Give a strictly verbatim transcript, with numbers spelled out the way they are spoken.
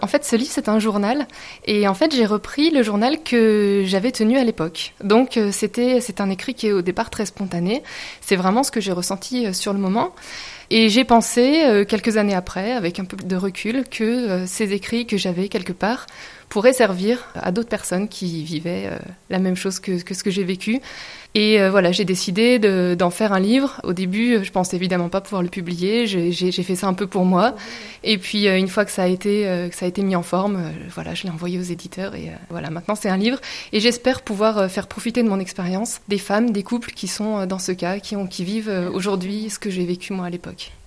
En fait, ce livre, c'est un journal. Et en fait, j'ai repris le journal que j'avais tenu à l'époque. Donc, euh, c'était, c'est un écrit qui est au départ très spontané. C'est vraiment ce que j'ai ressenti euh, sur le moment. Et j'ai pensé, euh, quelques années après, avec un peu de recul, que euh, ces écrits que j'avais quelque part pourraient servir à d'autres personnes qui vivaient euh, la même chose que, que ce que j'ai vécu. Et euh, voilà, j'ai décidé de, d'en faire un livre. Au début, je pensais évidemment pas pouvoir le publier. J'ai, j'ai, j'ai fait ça un peu pour moi. Et puis, euh, une fois que ça a été, euh, que ça a été mis en forme, euh, voilà, je l'ai envoyé aux éditeurs. Et euh, voilà, maintenant c'est un livre. Et j'espère pouvoir euh, faire profiter de mon expérience des femmes, des couples qui sont euh, dans ce cas, qui, ont, qui vivent euh, aujourd'hui ce que j'ai vécu moi à l'époque.